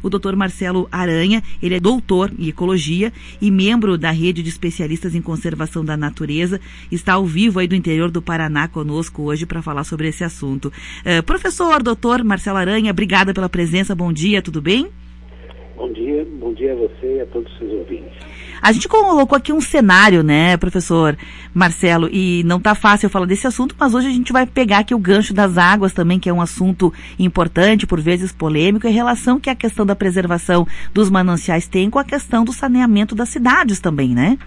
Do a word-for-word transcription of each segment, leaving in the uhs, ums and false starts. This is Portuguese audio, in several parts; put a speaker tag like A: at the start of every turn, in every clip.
A: o doutor Marcelo Aranha. Ele é doutor em ecologia e membro da rede de especialistas em conservação da natureza. Está ao vivo aí do interior do Paraná conosco hoje para falar sobre esse assunto. Uh, professor, doutor Marcelo Aranha, obrigada pela presença, bom dia, tudo bem?
B: Bom dia, bom dia a você e a todos os seus ouvintes.
A: A gente colocou aqui um cenário, né, professor Marcelo, e não tá fácil falar desse assunto, mas hoje a gente vai pegar aqui o gancho das águas também, que é um assunto importante, por vezes polêmico, em relação que a questão da preservação dos mananciais tem com a questão do saneamento das cidades também, né?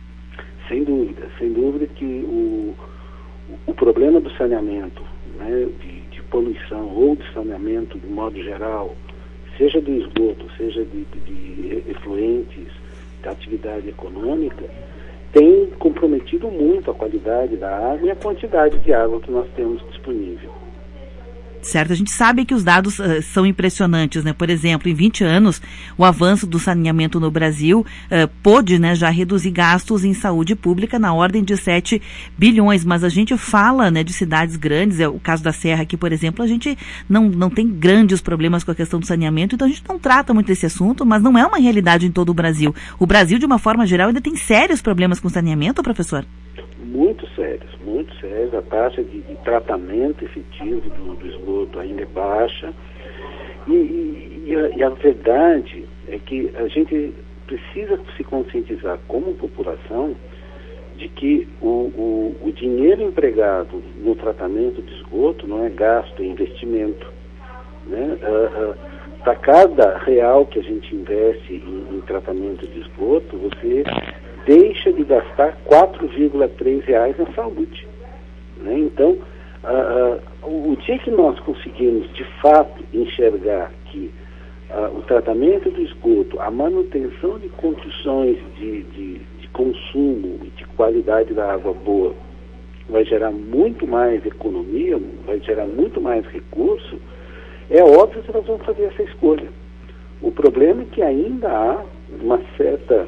B: Sem dúvida, sem dúvida que o, o problema do saneamento, né, de, de poluição ou de saneamento de modo geral, seja do esgoto, seja de, de, de efluentes, da atividade econômica, tem comprometido muito a qualidade da água e a quantidade de água que nós temos disponível.
A: Certo, a gente sabe que os dados uh, são impressionantes, né? Por exemplo, em vinte anos, o avanço do saneamento no Brasil uh, pôde, né, já reduzir gastos em saúde pública na ordem de sete bilhões, mas a gente fala, né, de cidades grandes, é o caso da Serra aqui, por exemplo, a gente não, não tem grandes problemas com a questão do saneamento, então a gente não trata muito desse assunto, mas não é uma realidade em todo o Brasil. O Brasil, de uma forma geral, ainda tem sérios problemas com saneamento, professor?
B: Muito sérios, muito sérios. A taxa de, de tratamento efetivo do, do esgoto ainda é baixa. E, e, e, a, e a verdade é que a gente precisa se conscientizar como população de que o, o, o dinheiro empregado no tratamento de esgoto não é gasto, é investimento. Né? Uh, uh, para cada real que a gente investe em, em tratamento de esgoto, você deixa de gastar quatro vírgula três reais na saúde. Né? Então, uh, uh, o dia que nós conseguimos, de fato, enxergar que uh, o tratamento do esgoto, a manutenção de condições de, de, de consumo e de qualidade da água boa, vai gerar muito mais economia, vai gerar muito mais recurso, é óbvio que nós vamos fazer essa escolha. O problema é que ainda há uma certa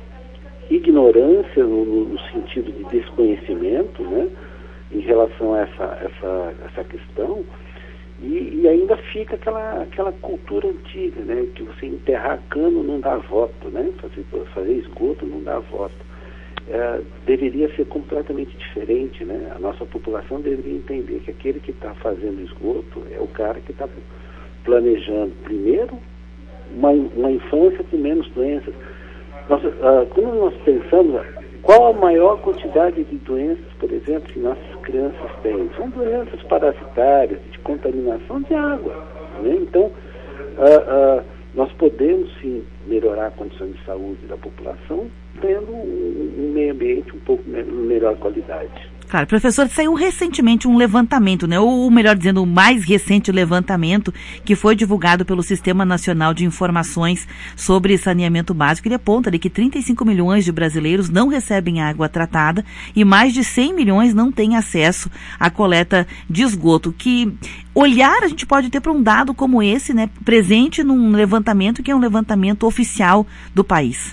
B: ignorância no, no sentido de desconhecimento, né, em relação a essa, essa, essa questão, e, e ainda fica aquela, aquela cultura antiga, né, que você enterrar cano não dá voto, né, fazer, fazer esgoto não dá voto. É, deveria ser completamente diferente, né? A nossa população deveria entender que aquele que está fazendo esgoto é o cara que está planejando, primeiro, uma, uma infância com menos doenças. Nós, uh, quando nós pensamos, qual a maior quantidade de doenças, por exemplo, que nossas crianças têm? São doenças parasitárias, de contaminação de água, né? Então, uh, uh, nós podemos sim melhorar a condição de saúde da população tendo um, um meio ambiente um pouco me- melhor qualidade.
A: Claro, professor, saiu recentemente um levantamento, né? Ou melhor dizendo, o mais recente levantamento que foi divulgado pelo Sistema Nacional de Informações sobre Saneamento Básico. Ele aponta de que trinta e cinco milhões de brasileiros não recebem água tratada e mais de cem milhões não têm acesso à coleta de esgoto. Que olhar a gente pode ter para um dado como esse, né? Presente num levantamento que é um levantamento oficial do país.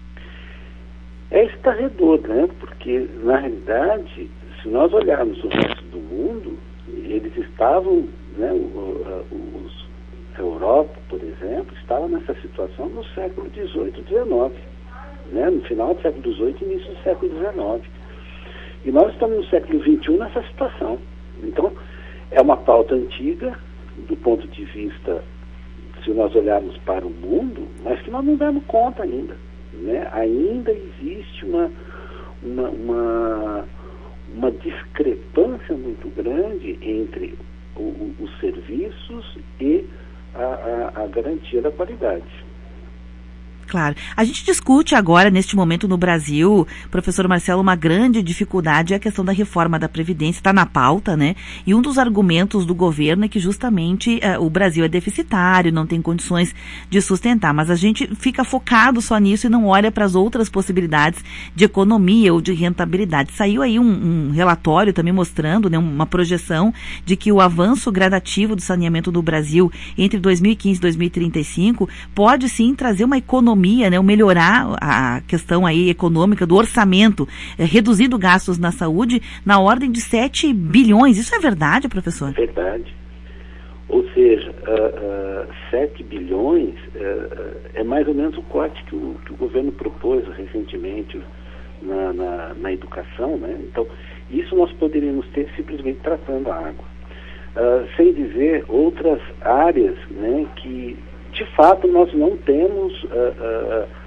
B: É estarrecedor, né? Porque, na realidade, se nós olharmos o resto do mundo, eles estavam, né, os, a Europa, por exemplo, estava nessa situação no século dezoito, dezenove, né? No final do século dezoito e início do século dezenove. E nós estamos no século vinte e um nessa situação. Então, é uma pauta antiga, do ponto de vista, se nós olharmos para o mundo, mas que nós não damos conta ainda. Né? Ainda existe uma, uma, uma, uma discrepância muito grande entre o, o, os serviços e a, a, a garantia da qualidade.
A: Claro. A gente discute agora, neste momento no Brasil, professor Marcelo, uma grande dificuldade é a questão da reforma da Previdência, está na pauta, né? E um dos argumentos do governo é que justamente uh, o Brasil é deficitário, não tem condições de sustentar, mas a gente fica focado só nisso e não olha para as outras possibilidades de economia ou de rentabilidade. Saiu aí um, um relatório também mostrando, né, uma projeção de que o avanço gradativo do saneamento no Brasil entre dois mil e quinze e dois mil e trinta e cinco pode sim trazer uma economia, né, o melhorar a questão aí econômica do orçamento, é, reduzindo gastos na saúde na ordem de sete bilhões. Isso é verdade, professor?
B: Verdade. Ou seja, uh, uh, sete bilhões uh, é mais ou menos o corte que o, que o governo propôs recentemente na, na, na educação, né? Então, isso nós poderíamos ter simplesmente tratando a água. Uh, sem dizer outras áreas, né, que, de fato, nós não temos uh, uh,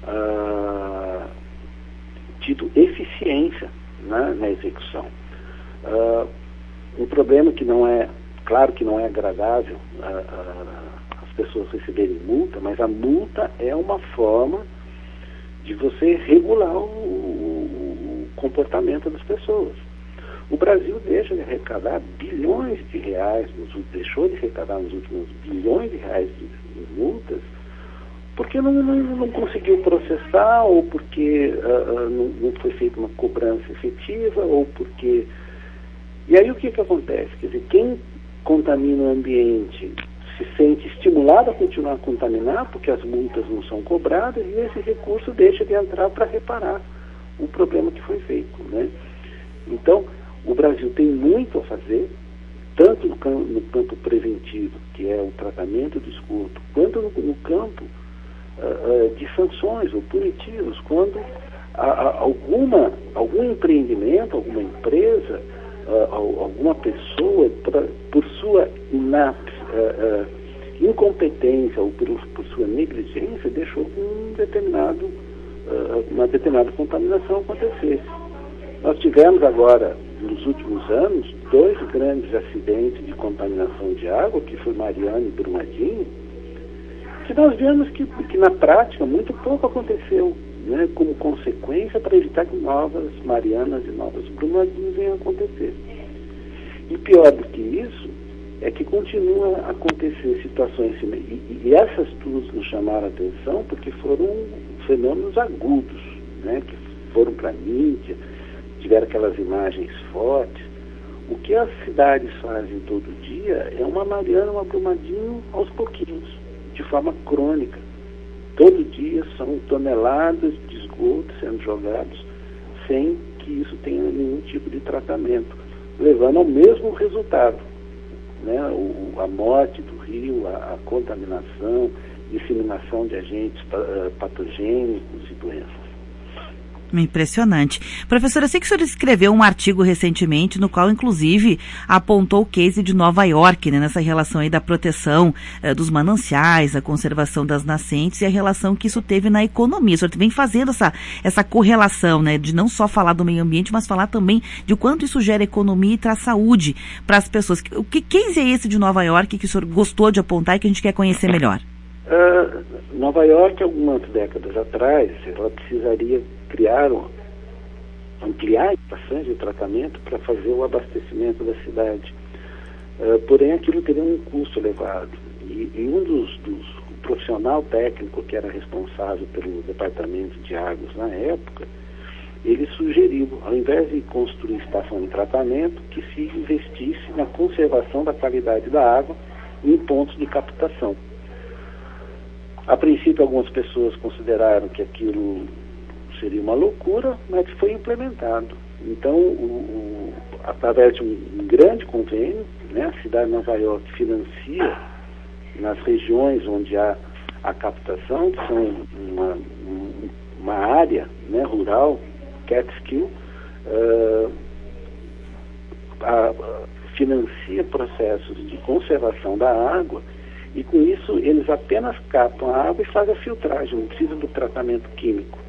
B: uh, tido eficiência, né, na execução. Uh, um problema que não é, claro que não é agradável uh, uh, as pessoas receberem multa, mas a multa é uma forma de você regular o, o, o comportamento das pessoas. O Brasil deixa de arrecadar bilhões de reais, nos, deixou de arrecadar nos últimos bilhões de reais de, de multas, porque não, não, não conseguiu processar, ou porque uh, uh, não, não foi feita uma cobrança efetiva, ou porque... E aí o que que acontece? Quer dizer, quem contamina o ambiente se sente estimulado a continuar a contaminar, porque as multas não são cobradas, e esse recurso deixa de entrar para reparar o problema que foi feito, né? Então, o Brasil tem muito a fazer, tanto no campo, no campo preventivo, que é o tratamento do esgoto, quanto no, no campo uh, uh, de sanções ou punitivos, quando a, a, alguma, algum empreendimento, alguma empresa, uh, alguma pessoa, pra, por sua inap, uh, uh, incompetência ou por, por sua negligência, deixou que um determinado, uh, uma determinada contaminação acontecesse. Nós tivemos agora, nos últimos anos, dois grandes acidentes de contaminação de água, que foi Mariana e Brumadinho, que nós vemos que, que na prática muito pouco aconteceu, né, como consequência para evitar que novas Marianas e novas Brumadinhos venham a acontecer. E pior do que isso, é que continua a acontecer situações, e, e essas duas nos chamaram a atenção porque foram fenômenos agudos, né, que foram para a mídia, tiveram aquelas imagens fortes. O que as cidades fazem todo dia é uma Mariana, uma Brumadinho aos pouquinhos, de forma crônica. Todo dia são toneladas de esgoto sendo jogados sem que isso tenha nenhum tipo de tratamento, levando ao mesmo resultado, né? O, a morte do rio, a, a contaminação, disseminação de agentes patogênicos e doenças.
A: Impressionante. Professora, eu sei que o senhor escreveu um artigo recentemente, no qual, inclusive, apontou o case de Nova York, né, nessa relação aí da proteção eh, dos mananciais, a conservação das nascentes e a relação que isso teve na economia. O senhor vem fazendo essa, essa correlação, né, de não só falar do meio ambiente, mas falar também de quanto isso gera economia e traz saúde para as pessoas. O que case é esse de Nova York que o senhor gostou de apontar e que a gente quer conhecer melhor?
B: Uh, Nova York, algumas décadas atrás, ela precisaria criar, ampliar estações de tratamento para fazer o abastecimento da cidade. Uh, porém, aquilo teria um custo elevado. E, e um dos, dos o profissional técnico que era responsável pelo departamento de águas na época, ele sugeriu, ao invés de construir estação de tratamento, que se investisse na conservação da qualidade da água em pontos de captação. A princípio, algumas pessoas consideraram que aquilo seria uma loucura, mas foi implementado. Então, o, o, através de um, um grande convênio, né, a cidade de Nova York financia nas regiões onde há a captação, que são uma, uma área, né, rural, Catskill, uh, a, a, financia processos de conservação da água. E com isso eles apenas captam a água e fazem a filtragem, não precisa do tratamento químico.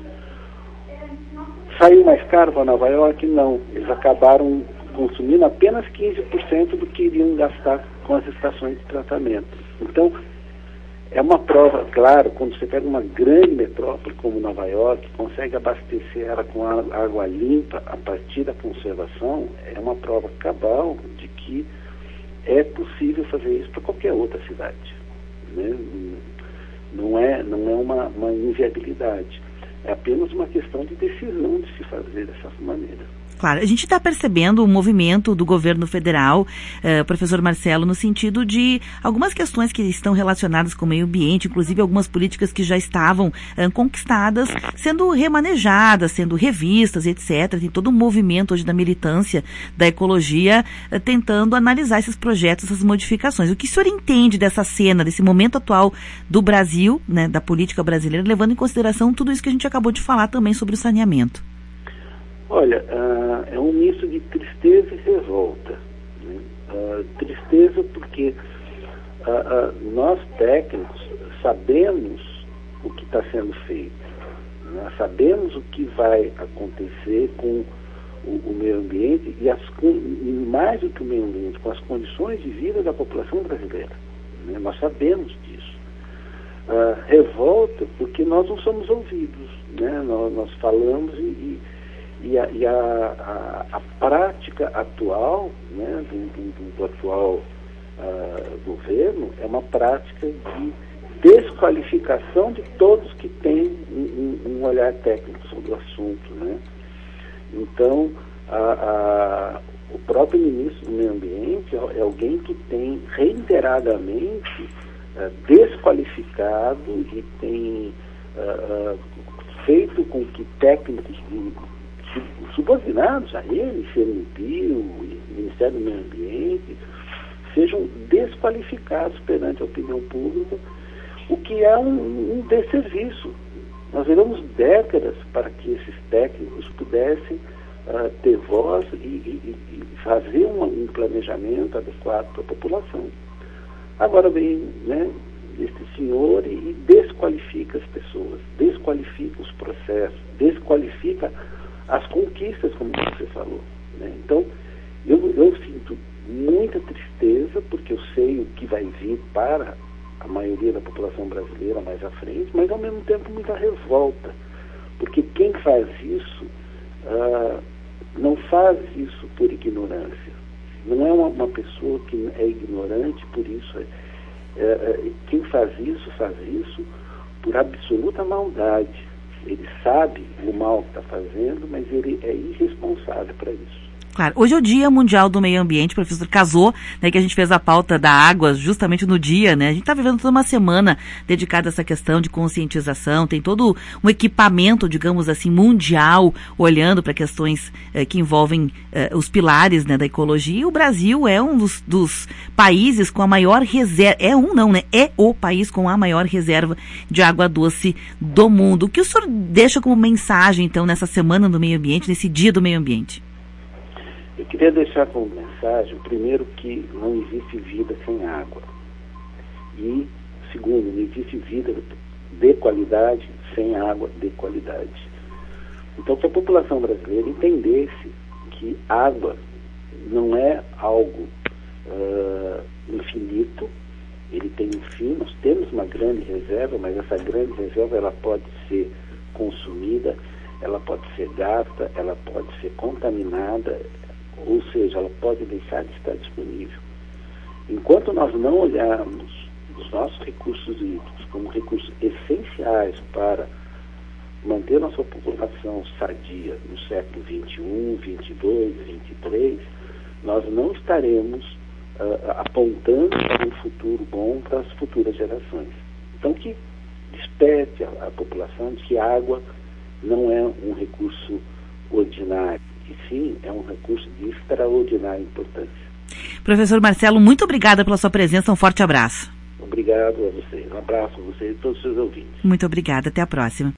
B: Saiu mais caro para Nova York? Não. Eles acabaram consumindo apenas quinze por cento do que iriam gastar com as estações de tratamento. Então, é uma prova, claro, quando você pega uma grande metrópole como Nova York, consegue abastecer ela com água limpa a partir da conservação, é uma prova cabal de que é possível fazer isso para qualquer outra cidade, né? Não é, não é uma, uma inviabilidade. É apenas uma questão de decisão de se fazer dessa maneira.
A: Claro, a gente está percebendo o movimento do governo federal, eh, professor Marcelo, no sentido de algumas questões que estão relacionadas com o meio ambiente, inclusive algumas políticas que já estavam eh, conquistadas, sendo remanejadas, sendo revistas, etcétera. Tem todo um movimento hoje da militância da ecologia eh, tentando analisar esses projetos, essas modificações. O que o senhor entende dessa cena, desse momento atual do Brasil, né, da política brasileira, levando em consideração tudo isso que a gente acabou de falar também sobre o saneamento?
B: Olha, uh, é um misto de tristeza e revolta. Né? Uh, tristeza porque uh, uh, nós técnicos sabemos o que está sendo feito. Nós sabemos o que vai acontecer com o, o meio ambiente e, as, e mais do que o meio ambiente, com as condições de vida da população brasileira. Né? Nós sabemos disso. Uh, revolta porque nós não somos ouvidos. Né? Nós, nós falamos e... e E, a, e a, a, a prática atual, né, do, do, do atual uh, governo é uma prática de desqualificação de todos que têm um, um olhar técnico sobre o assunto. Né? Então, a, a, o próprio ministro do Meio Ambiente é alguém que tem reiteradamente uh, desqualificado e tem uh, uh, feito com que técnicos do subordinados a ele, C N P, o Ministério do Meio Ambiente, sejam desqualificados perante a opinião pública, o que é um, um desserviço. Nós levamos décadas para que esses técnicos pudessem uh, ter voz e, e, e fazer um, um planejamento adequado para a população. Agora vem, né, este senhor e, e desqualifica as pessoas, desqualifica os processos, desqualifica as conquistas, como você falou. Né? Então, eu, eu sinto muita tristeza, porque eu sei o que vai vir para a maioria da população brasileira mais à frente, mas ao mesmo tempo muita revolta, porque quem faz isso uh, não faz isso por ignorância. Não é uma, uma pessoa que é ignorante por isso. É, é, quem faz isso, faz isso por absoluta maldade. Ele sabe o mal que está fazendo, mas ele é irresponsável para isso.
A: Claro, hoje é o Dia Mundial do Meio Ambiente, o professor casou, né, que a gente fez a pauta da água justamente no dia, né? A gente está vivendo toda uma semana dedicada a essa questão de conscientização, tem todo um equipamento, digamos assim, mundial, olhando para questões eh, que envolvem eh, os pilares, né, da ecologia, e o Brasil é um dos, dos países com a maior reserva, é um não, né? É o país com a maior reserva de água doce do mundo. O que o senhor deixa como mensagem, então, nessa semana do meio ambiente, nesse Dia do Meio Ambiente?
B: Eu queria deixar como mensagem, primeiro, que não existe vida sem água. E, segundo, não existe vida de qualidade sem água de qualidade. Então, se a população brasileira entendesse que água não é algo uh, infinito, ele tem um fim, nós temos uma grande reserva, mas essa grande reserva ela pode ser consumida, ela pode ser gasta, ela pode ser contaminada, ou seja, ela pode deixar de estar disponível. Enquanto nós não olharmos os nossos recursos hídricos como recursos essenciais para manter nossa população sadia no século vinte e um, vinte e dois, vinte e três, nós não estaremos uh, apontando para um futuro bom para as futuras gerações. Então, que desperte a, a população de que a água não é um recurso ordinário, e sim é um recurso de extraordinária importância.
A: Professor Marcelo, muito obrigada pela sua presença, um forte abraço.
B: Obrigado a vocês, um abraço a vocês e todos os seus ouvintes.
A: Muito obrigada, até a próxima.